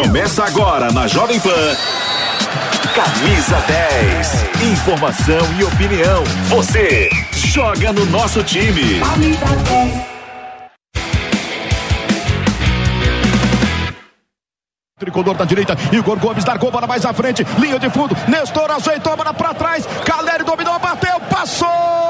Começa agora na Jovem Pan. Camisa 10. Informação e opinião. Você joga no nosso time. Camisa 10. Tricolor da direita, Igor Gomes largou para mais à frente, linha de fundo, Nestor ajeitou a bola para trás, Caleri dominou, bateu, passou!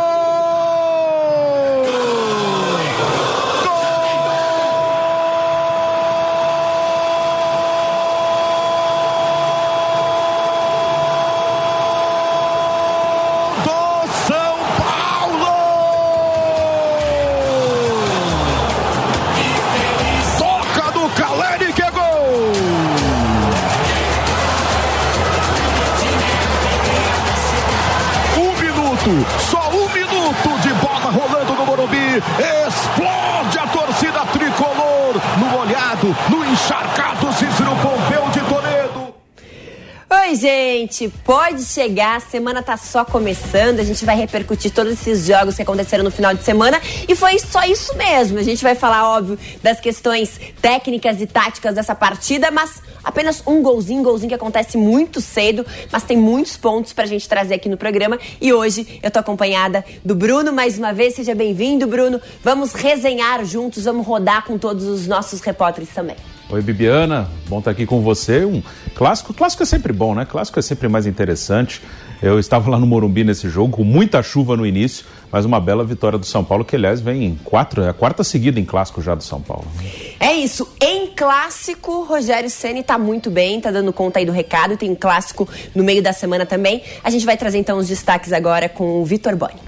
Só 1 minuto de bola rolando no Morumbi, explode a torcida tricolor, no molhado, no encharcado Cícero Pompeu de Toledo. Oi, gente, pode chegar, a semana tá só começando, a gente vai repercutir todos esses jogos que aconteceram no final de semana e foi só isso mesmo, a gente vai falar, óbvio, das questões técnicas e táticas dessa partida, mas apenas um golzinho que acontece muito cedo, mas tem muitos pontos pra gente trazer aqui no programa e hoje eu tô acompanhada do Bruno mais uma vez, seja bem-vindo, Bruno, vamos resenhar juntos, vamos rodar com todos os nossos repórteres também. Oi, Bibiana, bom estar aqui com você. Um clássico é sempre bom, né? Clássico é sempre mais interessante. Eu estava lá no Morumbi nesse jogo, com muita chuva no início, mas uma bela vitória do São Paulo, que aliás vem em a quarta seguida em clássico já do São Paulo. É isso, em clássico, Rogério Ceni tá muito bem, tá dando conta aí do recado, tem um clássico no meio da semana também. A gente vai trazer então os destaques agora com o Vitor Boni.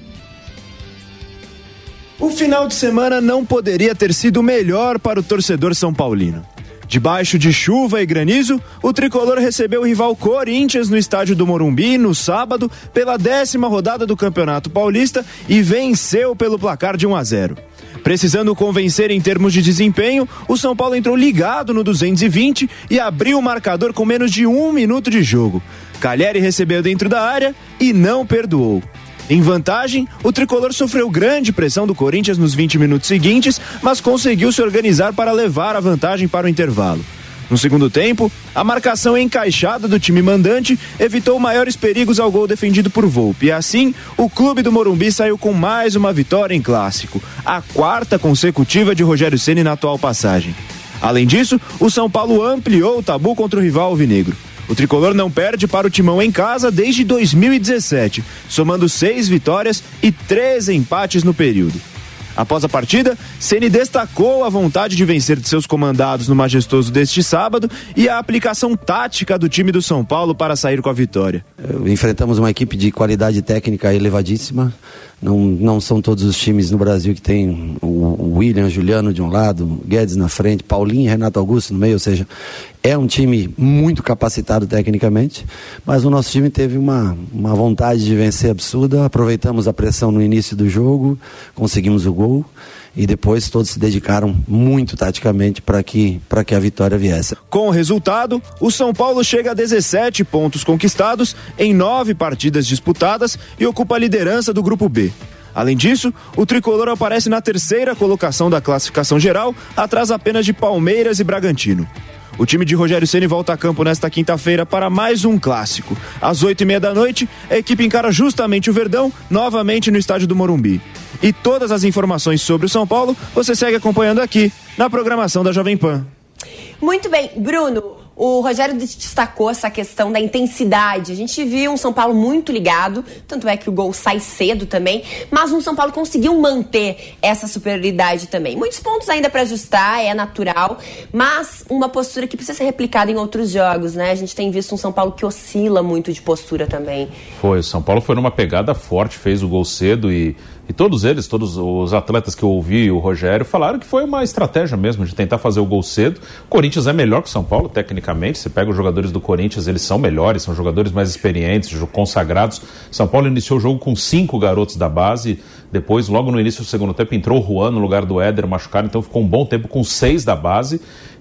O final de semana não poderia ter sido melhor para o torcedor são paulino. Debaixo de chuva e granizo, o tricolor recebeu o rival Corinthians no estádio do Morumbi no sábado pela 10ª rodada do Campeonato Paulista e venceu pelo placar de 1-0. Precisando convencer em termos de desempenho, o São Paulo entrou ligado no 220 e abriu o marcador com menos de 1 minuto de jogo. Caleri recebeu dentro da área e não perdoou. Em vantagem, o tricolor sofreu grande pressão do Corinthians nos 20 minutos seguintes, mas conseguiu se organizar para levar a vantagem para o intervalo. No segundo tempo, a marcação encaixada do time mandante evitou maiores perigos ao gol defendido por Volpi. E assim, o clube do Morumbi saiu com mais uma vitória em clássico, a 4ª consecutiva de Rogério Ceni na atual passagem. Além disso, o São Paulo ampliou o tabu contra o rival alvinegro. O tricolor não perde para o Timão em casa desde 2017, somando 6 vitórias e 3 empates no período. Após a partida, Ceni destacou a vontade de vencer de seus comandados no majestoso deste sábado e a aplicação tática do time do São Paulo para sair com a vitória. Enfrentamos uma equipe de qualidade técnica elevadíssima. Não são todos os times no Brasil que tem o William, Juliano de um lado, Guedes na frente, Paulinho e Renato Augusto no meio, ou seja, é um time muito capacitado tecnicamente, mas o nosso time teve uma vontade de vencer absurda, aproveitamos a pressão no início do jogo, conseguimos o gol e depois todos se dedicaram muito taticamente para que a vitória viesse. Com o resultado, o São Paulo chega a 17 pontos conquistados em 9 partidas disputadas e ocupa a liderança do Grupo B. Além disso, o tricolor aparece na 3ª colocação da classificação geral, atrás apenas de Palmeiras e Bragantino. O time de Rogério Ceni volta a campo nesta quinta-feira para mais um clássico. Às 8h30 da noite, a equipe encara justamente o Verdão, novamente no estádio do Morumbi. E todas as informações sobre o São Paulo, você segue acompanhando aqui, na programação da Jovem Pan. Muito bem, Bruno, o Rogério destacou essa questão da intensidade. A gente viu um São Paulo muito ligado, tanto é que o gol sai cedo também, mas um São Paulo conseguiu manter essa superioridade também. Muitos pontos ainda para ajustar, é natural, mas uma postura que precisa ser replicada em outros jogos, né? A gente tem visto um São Paulo que oscila muito de postura também. O São Paulo foi numa pegada forte, fez o gol cedo e todos os atletas que eu ouvi, o Rogério, falaram que foi uma estratégia mesmo de tentar fazer o gol cedo. O Corinthians é melhor que o São Paulo, tecnicamente. Você pega os jogadores do Corinthians, eles são melhores, são jogadores mais experientes, consagrados. São Paulo iniciou o jogo com 5 garotos da base. Depois, logo no início do segundo tempo, entrou o Juan no lugar do Éder machucado, então ficou um bom tempo com 6 da base.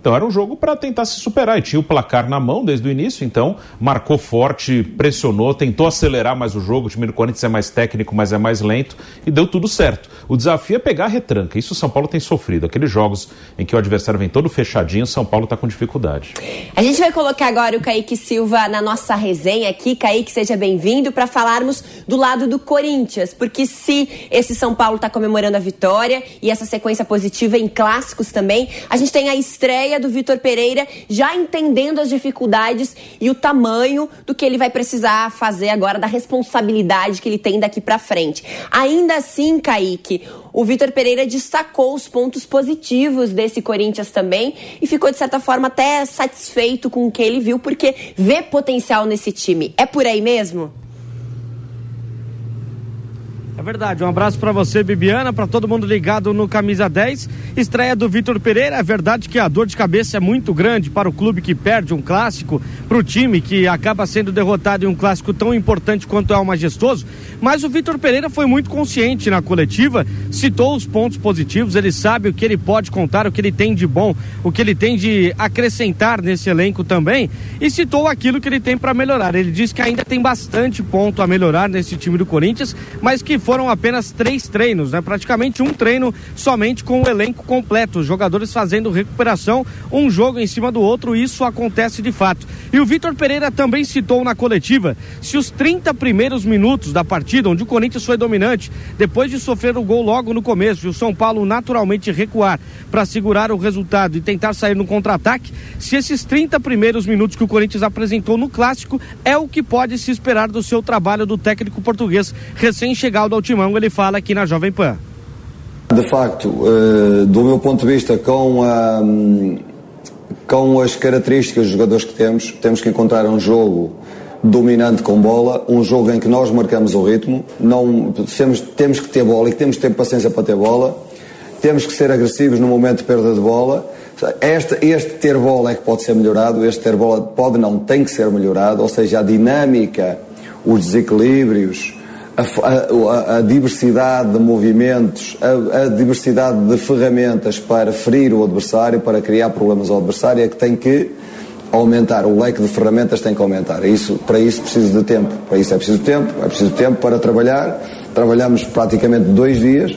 Então era um jogo para tentar se superar, e tinha o placar na mão desde o início, então marcou forte, pressionou, tentou acelerar mais o jogo. O time do Corinthians é mais técnico, mas é mais lento, e deu tudo certo. O desafio é pegar a retranca, isso o São Paulo tem sofrido. Aqueles jogos em que o adversário vem todo fechadinho, o São Paulo está com dificuldade. A gente vai colocar agora o Kaique Silva na nossa resenha aqui. Kaique, seja bem-vindo, para falarmos do lado do Corinthians, porque se esse São Paulo está comemorando a vitória e essa sequência positiva em clássicos também, a gente tem a estreia do Vitor Pereira já entendendo as dificuldades e o tamanho do que ele vai precisar fazer agora, da responsabilidade que ele tem daqui para frente. Ainda assim, Kaique, o Vitor Pereira destacou os pontos positivos desse Corinthians também e ficou, de certa forma, até satisfeito com o que ele viu, porque vê potencial nesse time. É por aí mesmo? É verdade, um abraço para você, Bibiana, para todo mundo ligado no Camisa 10. Estreia do Vitor Pereira. É verdade que a dor de cabeça é muito grande para o clube que perde um clássico, para o time que acaba sendo derrotado em um clássico tão importante quanto é o Majestoso, mas o Vitor Pereira foi muito consciente na coletiva, citou os pontos positivos, ele sabe o que ele pode contar, o que ele tem de bom, o que ele tem de acrescentar nesse elenco também, e citou aquilo que ele tem para melhorar. Ele disse que ainda tem bastante ponto a melhorar nesse time do Corinthians, mas que foram apenas 3 treinos, né? Praticamente um treino somente com o elenco completo, os jogadores fazendo recuperação, um jogo em cima do outro, isso acontece de fato. E o Vitor Pereira também citou na coletiva, se os 30 primeiros minutos da partida, onde o Corinthians foi dominante, depois de sofrer o gol logo no começo e o São Paulo naturalmente recuar para segurar o resultado e tentar sair no contra-ataque, se esses 30 primeiros minutos que o Corinthians apresentou no clássico é o que pode se esperar do seu trabalho do técnico português recém-chegado ao timão, ele fala aqui na Jovem Pan. De facto, do meu ponto de vista, com as características dos jogadores que temos que encontrar um jogo dominante com bola, um jogo em que nós marcamos o ritmo, temos que ter bola e temos que ter paciência para ter bola, temos que ser agressivos no momento de perda de bola. Este ter bola é que pode ser melhorado, este ter bola tem que ser melhorado, ou seja, a dinâmica, os desequilíbrios, a diversidade de movimentos, a diversidade de ferramentas para ferir o adversário, para criar problemas ao adversário, é que tem que aumentar, o leque de ferramentas tem que aumentar. Para isso precisa de tempo, para isso é preciso tempo para trabalhar. Trabalhamos praticamente 2 dias.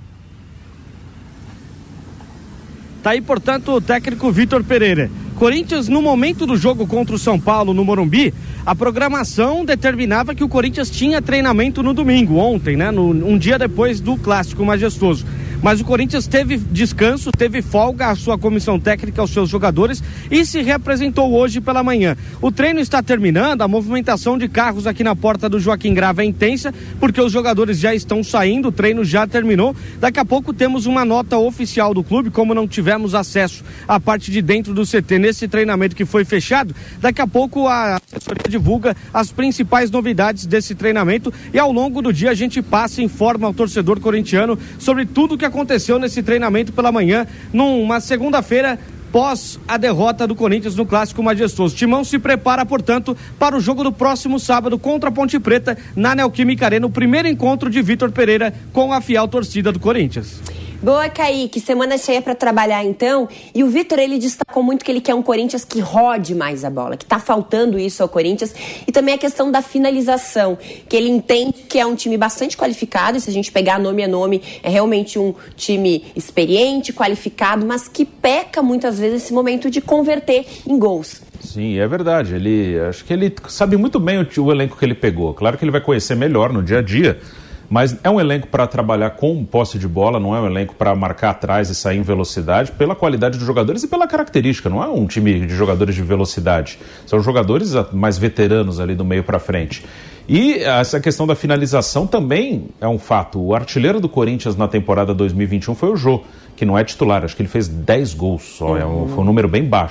Tá aí, portanto, o técnico Vitor Pereira. Corinthians, no momento do jogo contra o São Paulo no Morumbi, a programação determinava que o Corinthians tinha treinamento no domingo, ontem, né? Um dia depois do clássico Majestoso. Mas o Corinthians teve descanso, teve folga à sua comissão técnica, aos seus jogadores, e se reapresentou hoje pela manhã. O treino está terminando, a movimentação de carros aqui na porta do Joaquim Grava é intensa, porque os jogadores já estão saindo, o treino já terminou. Daqui a pouco temos uma nota oficial do clube, como não tivemos acesso à parte de dentro do CT nesse treinamento que foi fechado, daqui a pouco a assessoria divulga as principais novidades desse treinamento, e ao longo do dia a gente passa e informa ao torcedor corintiano sobre tudo que aconteceu nesse treinamento pela manhã, numa segunda-feira, pós a derrota do Corinthians no Clássico Majestoso. Timão se prepara, portanto, para o jogo do próximo sábado contra a Ponte Preta, na Neoquímica Arena, o primeiro encontro de Vitor Pereira com a fiel torcida do Corinthians. Boa, Kaique. Semana cheia para trabalhar, então. E o Vitor, ele destacou muito que ele quer um Corinthians que rode mais a bola, que tá faltando isso ao Corinthians. E também a questão da finalização, que ele entende que é um time bastante qualificado, e se a gente pegar nome a nome, é realmente um time experiente, qualificado, mas que peca muitas vezes nesse momento de converter em gols. Sim, é verdade. Acho que ele sabe muito bem o elenco que ele pegou. Claro que ele vai conhecer melhor no dia a dia, mas é um elenco para trabalhar com posse de bola, não é um elenco para marcar atrás e sair em velocidade, pela qualidade dos jogadores e pela característica. Não é um time de jogadores de velocidade, são jogadores mais veteranos ali do meio para frente. E essa questão da finalização também é um fato. O artilheiro do Corinthians na temporada 2021 foi o Jô, que não é titular, acho que ele fez 10 gols só, foi um número bem baixo.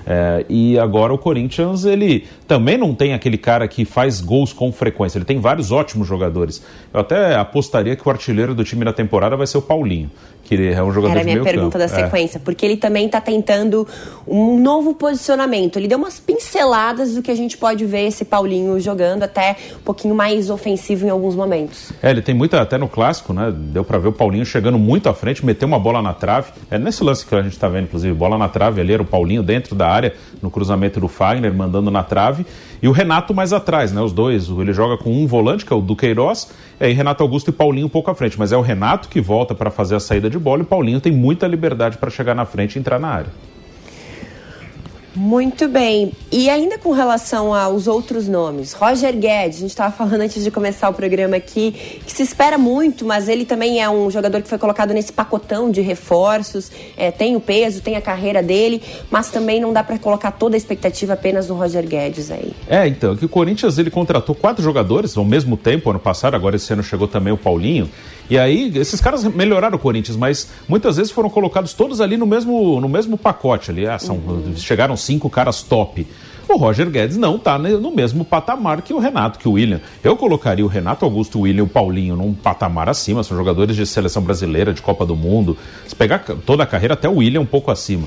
E agora o Corinthians, ele também não tem aquele cara que faz gols com frequência, ele tem vários ótimos jogadores. Eu até apostaria que o artilheiro do time na temporada vai ser o Paulinho, que é um jogador de meio campo. Era a minha pergunta da sequência, porque ele também está tentando um novo posicionamento. Ele deu umas pinceladas do que a gente pode ver esse Paulinho jogando, até um pouquinho mais ofensivo em alguns momentos. Ele tem muita, até no clássico, né? Deu para ver o Paulinho chegando muito à frente, meteu uma bola na trave. Nesse lance que a gente está vendo, inclusive, bola na trave ali, era o Paulinho dentro da área, no cruzamento do Fagner, mandando na trave. E o Renato mais atrás, né? Os dois, ele joga com um volante, que é o Duqueiroz, e aí Renato Augusto e Paulinho um pouco à frente. Mas é o Renato que volta para fazer a saída de bola e o Paulinho tem muita liberdade para chegar na frente e entrar na área. Muito bem. E ainda com relação aos outros nomes, Roger Guedes, a gente estava falando antes de começar o programa aqui, que se espera muito, mas ele também é um jogador que foi colocado nesse pacotão de reforços, tem o peso, tem a carreira dele, mas também não dá para colocar toda a expectativa apenas no Roger Guedes aí. Então, que o Corinthians ele contratou 4 jogadores ao mesmo tempo, ano passado, agora esse ano chegou também o Paulinho, e aí esses caras melhoraram o Corinthians, mas muitas vezes foram colocados todos ali no mesmo pacote ali, chegaram 5 caras top. O Roger Guedes não está no mesmo patamar que o Renato, que o William. Eu colocaria o Renato Augusto, o William e o Paulinho num patamar acima, são jogadores de seleção brasileira, de Copa do Mundo. Se pegar toda a carreira, até o William um pouco acima.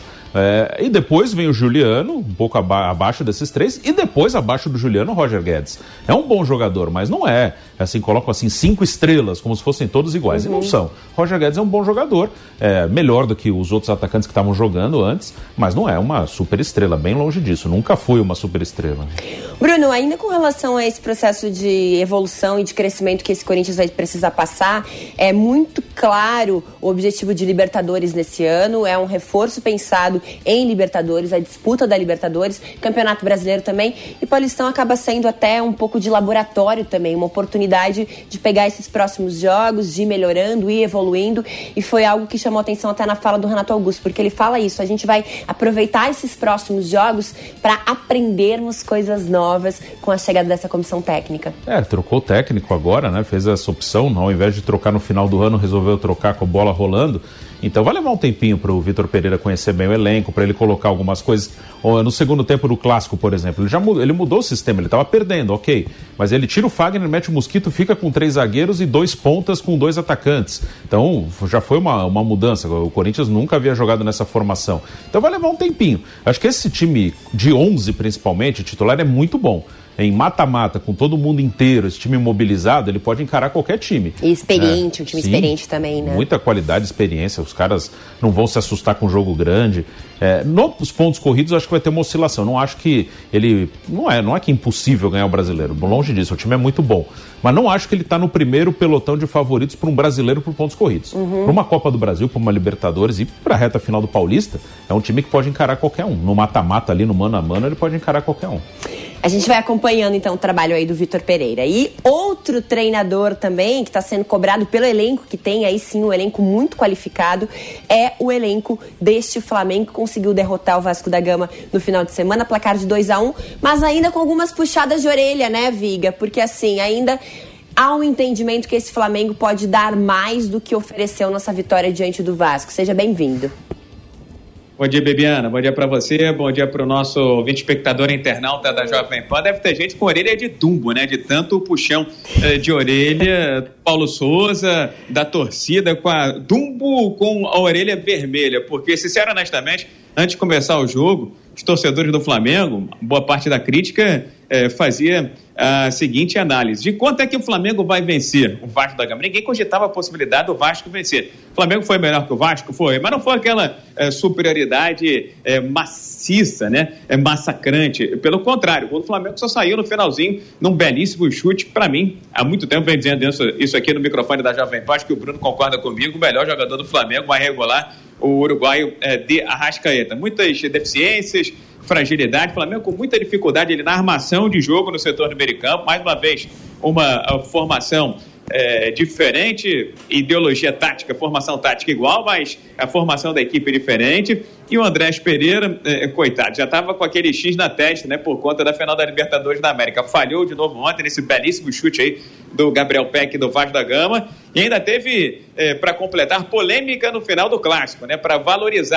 E depois vem o Juliano, um pouco abaixo desses 3, e depois abaixo do Juliano, o Roger Guedes. É um bom jogador, mas não é, colocam 5 estrelas, como se fossem todos iguais, e não são. Roger Guedes é um bom jogador, melhor do que os outros atacantes que estavam jogando antes, mas não é uma super estrela, bem longe disso, nunca foi uma super estrela. Bruno, ainda com relação a esse processo de evolução e de crescimento que esse Corinthians vai precisar passar, é muito claro o objetivo de Libertadores nesse ano, é um reforço pensado em Libertadores, a disputa da Libertadores, Campeonato Brasileiro também, e Paulistão acaba sendo até um pouco de laboratório também, uma oportunidade de pegar esses próximos jogos, de ir melhorando, ir evoluindo, e foi algo que chamou atenção até na fala do Renato Augusto, porque ele fala isso, a gente vai aproveitar esses próximos jogos para aprendermos coisas novas com a chegada dessa comissão técnica. Trocou o técnico agora, né? Fez essa opção, ao invés de trocar no final do ano, resolveu trocar com a bola rolando. Então vai levar um tempinho para o Vitor Pereira conhecer bem o elenco, para ele colocar algumas coisas. No segundo tempo do Clássico, por exemplo, ele mudou o sistema, ele estava perdendo, ok. Mas ele tira o Fagner, mete o Mosquito, fica com 3 zagueiros e 2 pontas com 2 atacantes. Então já foi uma mudança, o Corinthians nunca havia jogado nessa formação. Então vai levar um tempinho. Acho que esse time de 11 principalmente, titular, é muito bom. Em mata-mata, com todo mundo inteiro, esse time mobilizado, ele pode encarar qualquer time. E experiente, um time experiente também, né? Muita qualidade, experiência, os caras não vão se assustar com um jogo grande. Nos pontos corridos, eu acho que vai ter uma oscilação. Não acho que ele... Não é que é impossível ganhar o Brasileiro, longe disso, o time é muito bom. Mas não acho que ele está no primeiro pelotão de favoritos para um brasileiro por pontos corridos. Para uma Copa do Brasil, para uma Libertadores e para a reta final do Paulista, é um time que pode encarar qualquer um. No mata-mata ali, no mano a mano, ele pode encarar qualquer um. A gente vai acompanhando, então, o trabalho aí do Vitor Pereira. E outro treinador também, que está sendo cobrado pelo elenco, que tem aí sim um elenco muito qualificado, é o elenco deste Flamengo, que conseguiu derrotar o Vasco da Gama no final de semana, placar de 2-1, mas ainda com algumas puxadas de orelha, né, Viga? Porque, assim, ainda há um entendimento que esse Flamengo pode dar mais do que ofereceu nessa vitória diante do Vasco. Seja bem-vindo. Bom dia, Bebiana. Bom dia para você. Bom dia para o nosso ouvinte espectador internauta da Jovem Pan. Deve ter gente com orelha de tumbo, né? De tanto puxão de orelha. Paulo Souza, da torcida, com a tumbo com a orelha vermelha. Porque, sinceramente, honestamente, antes de começar o jogo, os torcedores do Flamengo, boa parte da crítica fazia a seguinte análise: de quanto é que o Flamengo vai vencer o Vasco da Gama? Ninguém cogitava a possibilidade do Vasco vencer. O Flamengo foi melhor que o Vasco? Foi, mas não foi aquela superioridade maciça, né? Massacrante. Pelo contrário, o Flamengo só saiu no finalzinho num belíssimo chute. Para mim, há muito tempo vem dizendo isso aqui no microfone da Jovem Pan, acho que o Bruno concorda comigo, o melhor jogador do Flamengo, mais regular, o uruguaio de Arrascaeta. Muitas deficiências, fragilidade, o Flamengo com muita dificuldade na armação de jogo no setor do meio campo, mais uma vez uma formação diferente, ideologia tática, formação tática igual, mas a formação da equipe é diferente. E o Andrés Pereira, coitado, já estava com aquele X na testa, né, por conta da final da Libertadores da América. Falhou de novo ontem nesse belíssimo chute aí do Gabriel Peck do Vasco da Gama, e ainda teve, para completar, polêmica no final do Clássico, né, para valorizar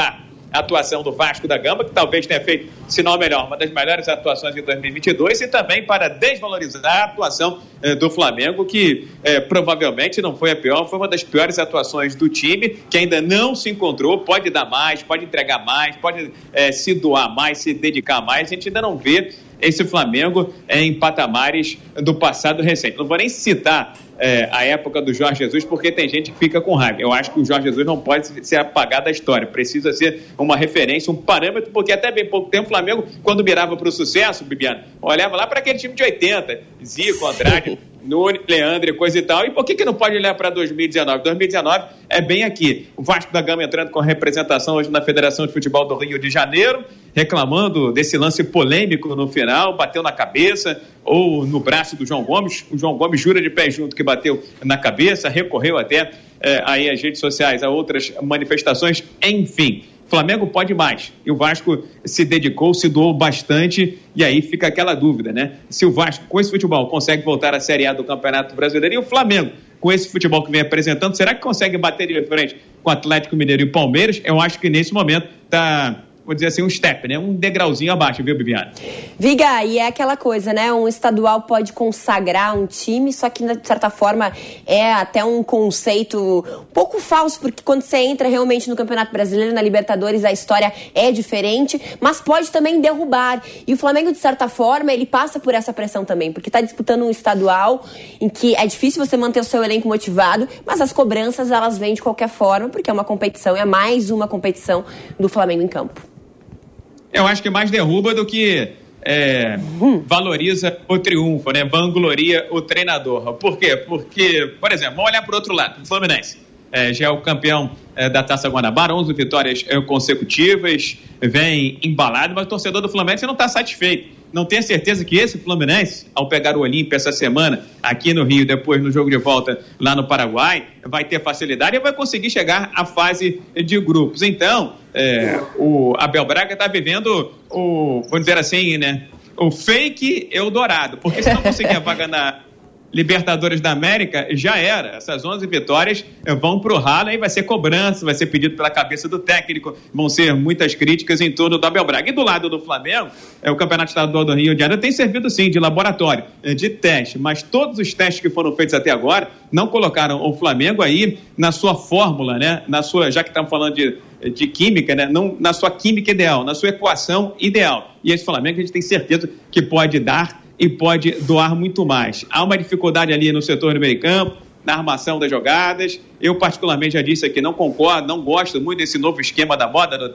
atuação do Vasco da Gama, que talvez tenha feito, se não melhor, uma das melhores atuações em 2022, e também para desvalorizar a atuação do Flamengo, que provavelmente não foi a pior, foi uma das piores atuações do time, que ainda não se encontrou, pode dar mais, pode entregar mais, pode se doar mais, se dedicar mais. A gente ainda não vê esse Flamengo em patamares do passado recente. Não vou nem citar a época do Jorge Jesus, porque tem gente que fica com raiva. Eu acho que o Jorge Jesus não pode ser apagado da história, precisa ser uma referência, um parâmetro, porque até bem pouco tempo o Flamengo, quando mirava para o sucesso, Bibiana, olhava lá para aquele time de 80, Zico, Andrade, Nunes, Leandro, coisa e tal. E por que não pode olhar para 2019? 2019 é bem aqui. O Vasco da Gama entrando com representação hoje na Federação de Futebol do Rio de Janeiro, reclamando desse lance polêmico no final, bateu na cabeça ou no braço do João Gomes. O João Gomes jura de pé junto que bateu na cabeça, recorreu até aí às redes sociais, a outras manifestações, enfim. Flamengo pode mais, e o Vasco se dedicou, se doou bastante, e aí fica aquela dúvida, né? Se o Vasco, com esse futebol, consegue voltar à Série A do Campeonato Brasileiro, e o Flamengo, com esse futebol que vem apresentando, será que consegue bater de frente com o Atlético Mineiro e Palmeiras? Eu acho que nesse momento está, vou dizer assim, um step, né? Um degrauzinho abaixo, viu, Bibiana? Viga, e é aquela coisa, né? Um estadual pode consagrar um time, só que, de certa forma, é até um conceito um pouco falso, porque quando você entra realmente no Campeonato Brasileiro, na Libertadores, a história é diferente, mas pode também derrubar. E o Flamengo, de certa forma, ele passa por essa pressão também, porque está disputando um estadual em que é difícil você manter o seu elenco motivado, mas as cobranças, elas vêm de qualquer forma, porque é uma competição, é mais uma competição do Flamengo em campo. Eu acho que mais derruba do que valoriza o triunfo, né? Vangloria o treinador. Por quê? Porque, por exemplo, vamos olhar para o outro lado. O Fluminense já é o campeão da Taça Guanabara, 11 vitórias consecutivas, vem embalado, mas o torcedor do Fluminense não está satisfeito. Não tenho certeza que esse Fluminense, ao pegar o Olímpia essa semana aqui no Rio, depois no jogo de volta lá no Paraguai, vai ter facilidade e vai conseguir chegar à fase de grupos. Então, o Abel Braga está vivendo vamos dizer assim, né, o fake Eldorado, porque se não conseguir a vaga na Libertadores da América, já era. Essas 11 vitórias vão pro ralo, aí vai ser cobrança, vai ser pedido pela cabeça do técnico, vão ser muitas críticas em torno do Abel Braga. E do lado do Flamengo, o Campeonato Estadual do Rio de Janeiro tem servido sim de laboratório, de teste, mas todos os testes que foram feitos até agora não colocaram o Flamengo aí na sua fórmula, né? Na sua, já que estamos falando de química, né? Não na sua química ideal, na sua equação ideal. E esse Flamengo a gente tem certeza que pode dar e pode doar muito mais. Há uma dificuldade ali no setor do meio campo, na armação das jogadas. Eu particularmente já disse aqui, não concordo, não gosto muito desse novo esquema da moda, do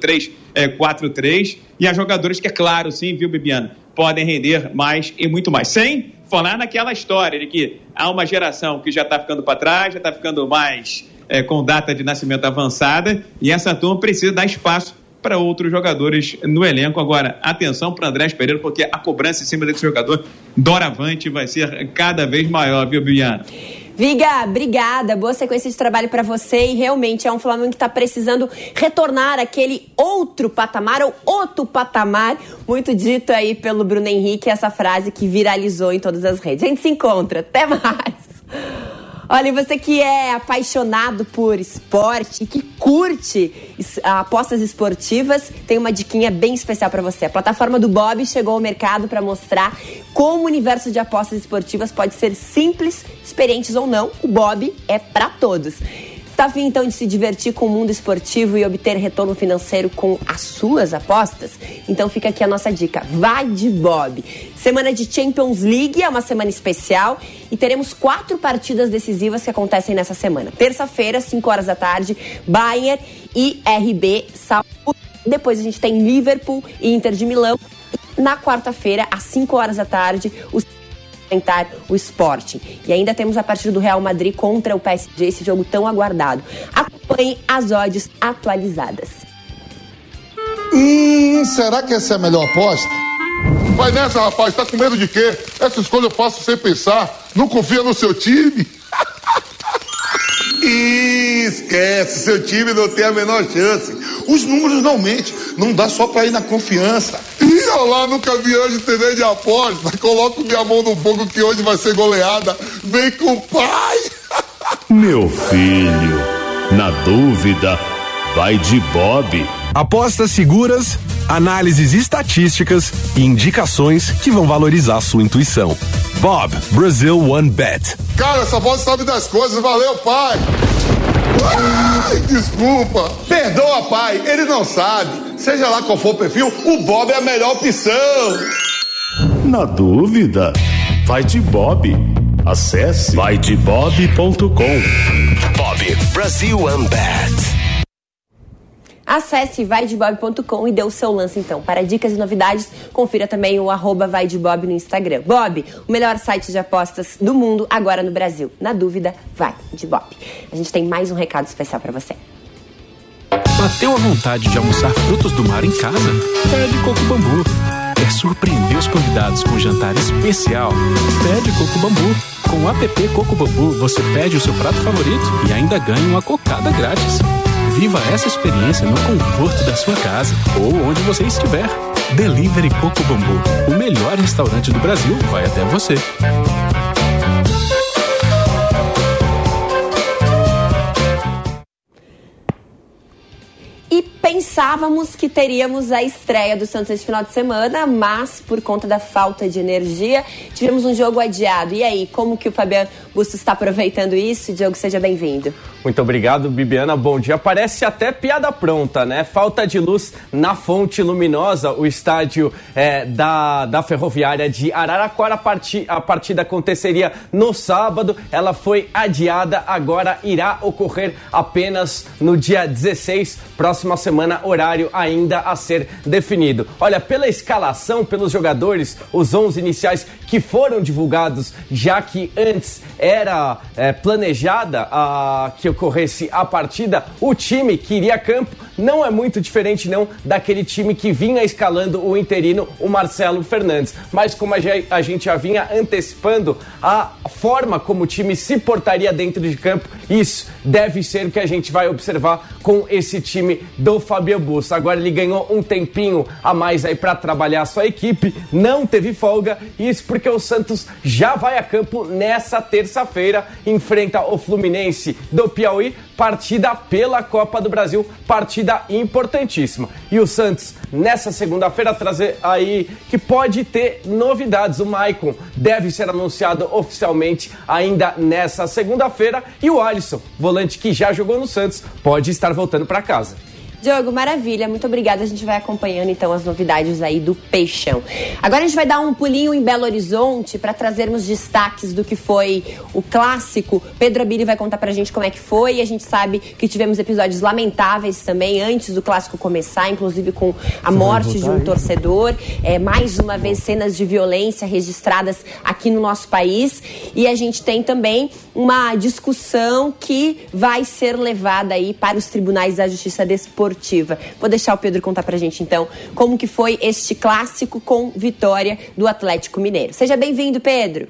3-4-3, e há jogadores que, é claro, sim, viu, Bibiana, podem render mais e muito mais. Sem falar naquela história de que há uma geração que já está ficando para trás, já está ficando mais com data de nascimento avançada, e essa turma precisa dar espaço para outros jogadores no elenco. Agora, atenção para Andrés Pereira, porque a cobrança em cima desse jogador doravante vai ser cada vez maior, viu, Bibiana? Viga, obrigada, boa sequência de trabalho para você, e realmente é um Flamengo que está precisando retornar àquele outro patamar, ou outro patamar, muito dito aí pelo Bruno Henrique, essa frase que viralizou em todas as redes. A gente se encontra, até mais! Olha, você que é apaixonado por esporte e que curte apostas esportivas, tem uma diquinha bem especial para você. A plataforma do Bob chegou ao mercado para mostrar como o universo de apostas esportivas pode ser simples, experientes ou não. O Bob é para todos. Está a fim, então, de se divertir com o mundo esportivo e obter retorno financeiro com as suas apostas? Então fica aqui a nossa dica. Vai de Bob. Semana de Champions League é uma semana especial e teremos 4 partidas decisivas que acontecem nessa semana. Terça-feira, 5 horas da tarde, Bayern e RB Salzburgo. Depois a gente tem Liverpool e Inter de Milão. E na quarta-feira, às 5 horas da tarde, o Sporting. E ainda temos a partida do Real Madrid contra o PSG, esse jogo tão aguardado. Acompanhe as odds atualizadas. Será que essa é a melhor aposta? Vai nessa, rapaz, tá com medo de quê? Essa escolha eu faço sem pensar. Não confia no seu time? Esquece, seu time não tem a menor chance. Os números não mentem, não dá só pra ir na confiança. Ih, olha lá, nunca vi anjo TV de aposta. Coloco minha mão no fogo que hoje vai ser goleada. Vem com o pai. Meu filho, na dúvida, vai de Bob. Apostas seguras, análises estatísticas e indicações que vão valorizar sua intuição. Bob, Brazil One Bet. Cara, essa voz sabe das coisas, valeu, pai! Ai, desculpa! Perdoa, pai, ele não sabe. Seja lá qual for o perfil, o Bob é a melhor opção. Na dúvida, vai de Bob. Acesse vaidebob.com. Bob, Brazil One Bet. Acesse vaidebob.com e dê o seu lance, então. Para dicas e novidades, confira também o @vaidebob no Instagram. Bob, o melhor site de apostas do mundo, agora no Brasil. Na dúvida, vai de Bob. A gente tem mais um recado especial para você. Bateu a vontade de almoçar frutos do mar em casa? Pede Coco Bambu. Quer surpreender os convidados com um jantar especial? Pede Coco Bambu. Com o app Coco Bambu, você pede o seu prato favorito e ainda ganha uma cocada grátis. Viva essa experiência no conforto da sua casa ou onde você estiver. Delivery Coco Bambu. O melhor restaurante do Brasil vai até você. E pensávamos que teríamos a estreia do Santos esse final de semana, mas por conta da falta de energia, tivemos um jogo adiado. E aí, como que o Fabiano Bustos está aproveitando isso? Diogo, seja bem-vindo. Muito obrigado, Bibiana. Bom dia. Parece até piada pronta, né? Falta de luz na Fonte Luminosa, o estádio da Ferroviária de Araraquara. A partida aconteceria no sábado, ela foi adiada, agora irá ocorrer apenas no dia 16, próxima semana, horário ainda a ser definido. Olha, pela escalação, pelos jogadores, os 11 iniciais que foram divulgados, já que antes era planejada que ocorresse a partida, o time que iria a campo não é muito diferente não daquele time que vinha escalando o interino, o Marcelo Fernandes. Mas como a gente já vinha antecipando, a forma como o time se portaria dentro de campo, isso deve ser o que a gente vai observar com esse time do Fabiano Bustos. Agora ele ganhou um tempinho a mais aí para trabalhar a sua equipe, não teve folga, isso porque o Santos já vai a campo nessa terça-feira, enfrenta o Fluminense do Piauí, partida pela Copa do Brasil, partida importantíssima. E o Santos, nessa segunda-feira, trazer aí que pode ter novidades. O Maicon deve ser anunciado oficialmente ainda nessa segunda-feira. E o Alisson, volante que já jogou no Santos, pode estar voltando para casa. Diogo, maravilha, muito obrigada. A gente vai acompanhando então as novidades aí do Peixão. Agora a gente vai dar um pulinho em Belo Horizonte para trazermos destaques do que foi o clássico. Pedro Abili vai contar pra gente como é que foi. A gente sabe que tivemos episódios lamentáveis também antes do clássico começar, inclusive com a morte de um torcedor. Mais uma vez cenas de violência registradas aqui no nosso país. E a gente tem também uma discussão que vai ser levada aí para os tribunais da Justiça Desportiva. Vou deixar o Pedro contar pra gente, então, como que foi este clássico com vitória do Atlético Mineiro. Seja bem-vindo, Pedro.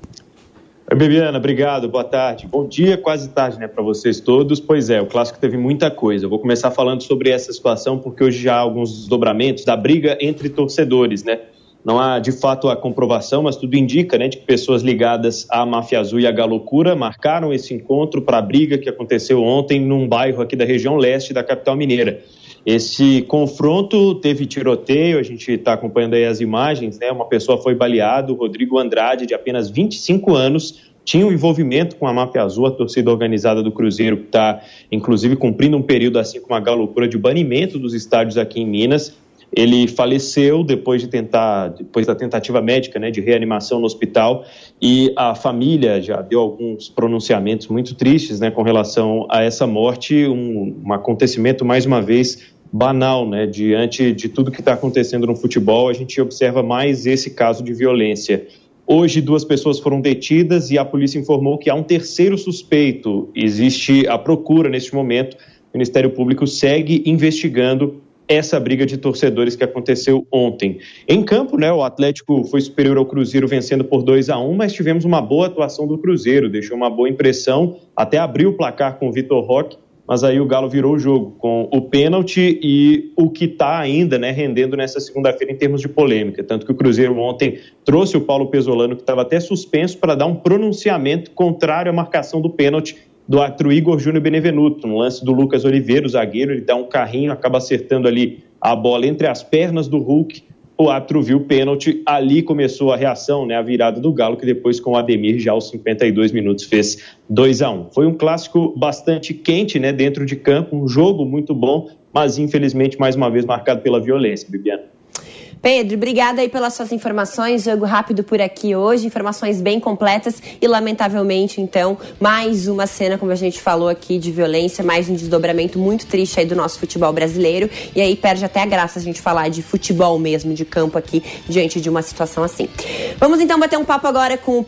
Oi, Bibiana, obrigado, boa tarde. Bom dia, quase tarde, né, pra vocês todos. Pois é, o clássico teve muita coisa. Eu vou começar falando sobre essa situação, porque hoje já há alguns desdobramentos da briga entre torcedores, né? Não há, de fato, a comprovação, mas tudo indica, né, de que pessoas ligadas à Máfia Azul e à Galocura marcaram esse encontro para a briga que aconteceu ontem num bairro aqui da região leste da capital mineira. Esse confronto teve tiroteio, a gente está acompanhando aí as imagens, né? Uma pessoa foi baleada, o Rodrigo Andrade, de apenas 25 anos, tinha um envolvimento com a Máfia Azul, a torcida organizada do Cruzeiro, que está, inclusive, cumprindo um período, assim como a Galocura, de banimento dos estádios aqui em Minas. Ele faleceu depois da tentativa médica, né, de reanimação no hospital, e a família já deu alguns pronunciamentos muito tristes, né, com relação a essa morte, um acontecimento, mais uma vez, banal, né, diante de tudo que está acontecendo no futebol. A gente observa mais esse caso de violência. Hoje, 2 pessoas foram detidas e a polícia informou que há um terceiro suspeito. Existe a procura neste momento. O Ministério Público segue investigando essa briga de torcedores que aconteceu ontem. Em campo, né, o Atlético foi superior ao Cruzeiro vencendo por 2-1, mas tivemos uma boa atuação do Cruzeiro, deixou uma boa impressão, até abriu o placar com o Vitor Roque, mas aí o Galo virou o jogo com o pênalti e o que está ainda, né, rendendo nessa segunda-feira em termos de polêmica. Tanto que o Cruzeiro ontem trouxe o Paulo Pesolano, que estava até suspenso, para dar um pronunciamento contrário à marcação do pênalti do árbitro Igor Júnior Benevenuto, no lance do Lucas Oliveira, o zagueiro, ele dá um carrinho, acaba acertando ali a bola entre as pernas do Hulk, o árbitro viu o pênalti, ali começou a reação, né, a virada do Galo, que depois com o Ademir já aos 52 minutos fez 2-1. Foi um clássico bastante quente, né, dentro de campo, um jogo muito bom, mas infelizmente mais uma vez marcado pela violência, Bibiana. Pedro, obrigada aí pelas suas informações, jogo rápido por aqui hoje, informações bem completas e lamentavelmente, então, mais uma cena, como a gente falou aqui, de violência, mais um desdobramento muito triste aí do nosso futebol brasileiro, e aí perde até a graça a gente falar de futebol mesmo, de campo aqui, diante de uma situação assim. Vamos então bater um papo agora com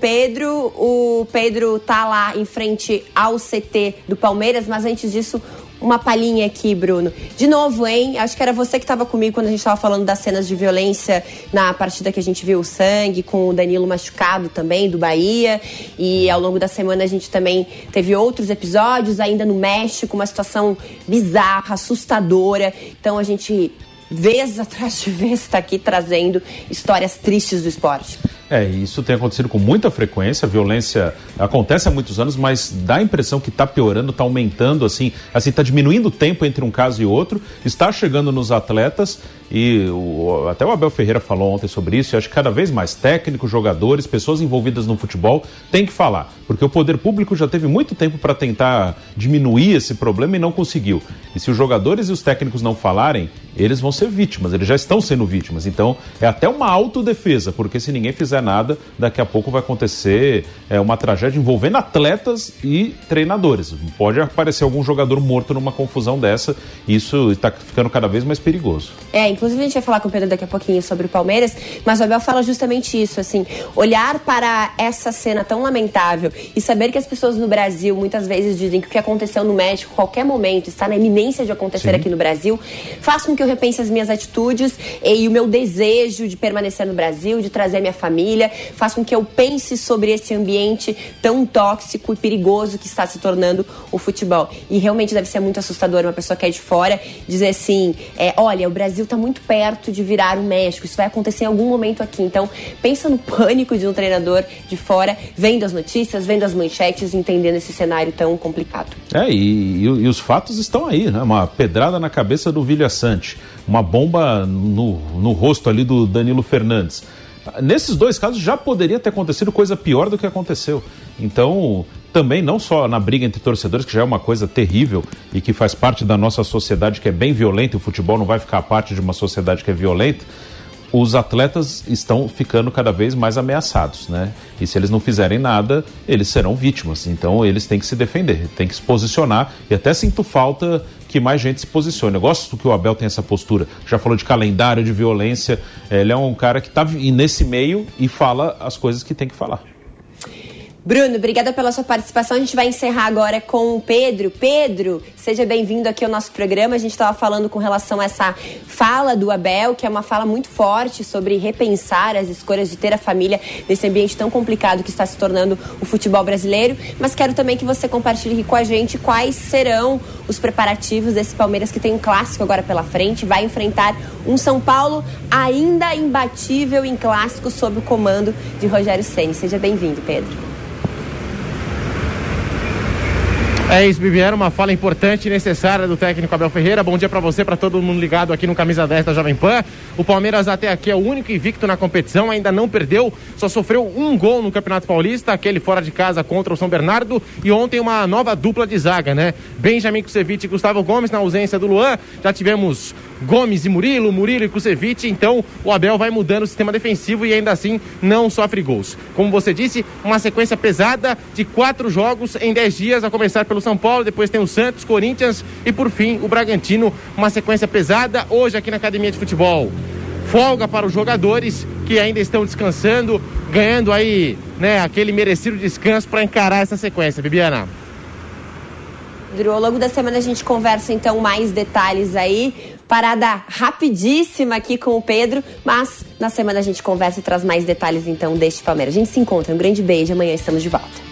o Pedro tá lá em frente ao CT do Palmeiras, mas antes disso, uma palhinha aqui, Bruno. De novo, hein? Acho que era você que estava comigo quando a gente estava falando das cenas de violência na partida que a gente viu o sangue, com o Danilo machucado também, do Bahia. E ao longo da semana a gente também teve outros episódios, ainda no México, uma situação bizarra, assustadora. Então a gente, vez atrás de vez, está aqui trazendo histórias tristes do esporte. Isso tem acontecido com muita frequência, a violência acontece há muitos anos, mas dá a impressão que está piorando, está aumentando, assim, está diminuindo o tempo entre um caso e outro, está chegando nos atletas e até o Abel Ferreira falou ontem sobre isso, e acho que cada vez mais técnicos, jogadores, pessoas envolvidas no futebol têm que falar, porque o poder público já teve muito tempo para tentar diminuir esse problema e não conseguiu. E se os jogadores e os técnicos não falarem, eles vão ser vítimas, eles já estão sendo vítimas, então é até uma autodefesa, porque se ninguém fizer nada, daqui a pouco vai acontecer uma tragédia envolvendo atletas e treinadores. Pode aparecer algum jogador morto numa confusão dessa, e isso está ficando cada vez mais perigoso. Inclusive a gente vai falar com o Pedro daqui a pouquinho sobre o Palmeiras, mas o Abel fala justamente isso, assim, olhar para essa cena tão lamentável e saber que as pessoas no Brasil muitas vezes dizem que o que aconteceu no México, qualquer momento, está na iminência de acontecer aqui no Brasil, faz com que eu repense as minhas atitudes e o meu desejo de permanecer no Brasil, de trazer a minha família, faz com que eu pense sobre esse ambiente tão tóxico e perigoso que está se tornando o futebol. E realmente deve ser muito assustador uma pessoa que é de fora dizer assim, olha, o Brasil está muito perto de virar o México, isso vai acontecer em algum momento aqui. Então, pensa no pânico de um treinador de fora, vendo as notícias, vendo as manchetes, entendendo esse cenário tão complicado. E os fatos estão aí, né? Uma pedrada na cabeça do Vilha Sante, uma bomba no rosto ali do Danilo Fernandes. Nesses dois casos já poderia ter acontecido coisa pior do que aconteceu. Então, também não só na briga entre torcedores, que já é uma coisa terrível e que faz parte da nossa sociedade que é bem violenta, e o futebol não vai ficar parte de uma sociedade que é violenta, os atletas estão ficando cada vez mais ameaçados, né? E se eles não fizerem nada, eles serão vítimas. Então eles têm que se defender, têm que se posicionar, e até sinto falta que mais gente se posicione. Eu gosto que o Abel tem essa postura. Já falou de calendário, de violência. Ele é um cara que está nesse meio e fala as coisas que tem que falar. Bruno, obrigada pela sua participação. A gente vai encerrar agora com o Pedro. Pedro, seja bem-vindo aqui ao nosso programa. A gente estava falando com relação a essa fala do Abel, que é uma fala muito forte sobre repensar as escolhas de ter a família nesse ambiente tão complicado que está se tornando o futebol brasileiro. Mas quero também que você compartilhe aqui com a gente quais serão os preparativos desse Palmeiras, que tem um clássico agora pela frente. Vai enfrentar um São Paulo ainda imbatível em clássico sob o comando de Rogério Ceni. Seja bem-vindo, Pedro. É isso, Bibiana, uma fala importante e necessária do técnico Abel Ferreira. Bom dia pra você, pra todo mundo ligado aqui no Camisa 10 da Jovem Pan. O Palmeiras até aqui é o único invicto na competição, ainda não perdeu, só sofreu um gol no Campeonato Paulista, aquele fora de casa contra o São Bernardo, e ontem uma nova dupla de zaga, né? Benjamin Kusevich e Gustavo Gomes na ausência do Luan, já tivemos Gomes e Murilo e Kusevich, então o Abel vai mudando o sistema defensivo e ainda assim não sofre gols. Como você disse, uma sequência pesada de 4 jogos em 10 dias, a começar pelo São Paulo, depois tem o Santos, Corinthians e por fim o Bragantino, uma sequência pesada hoje aqui na Academia de Futebol. Folga para os jogadores que ainda estão descansando, ganhando aí, né, aquele merecido descanso para encarar essa sequência, Bibiana. Ao longo da semana a gente conversa então mais detalhes aí, parada rapidíssima aqui com o Pedro, mas na semana a gente conversa e traz mais detalhes então deste Palmeiras. A gente se encontra, um grande beijo, amanhã estamos de volta.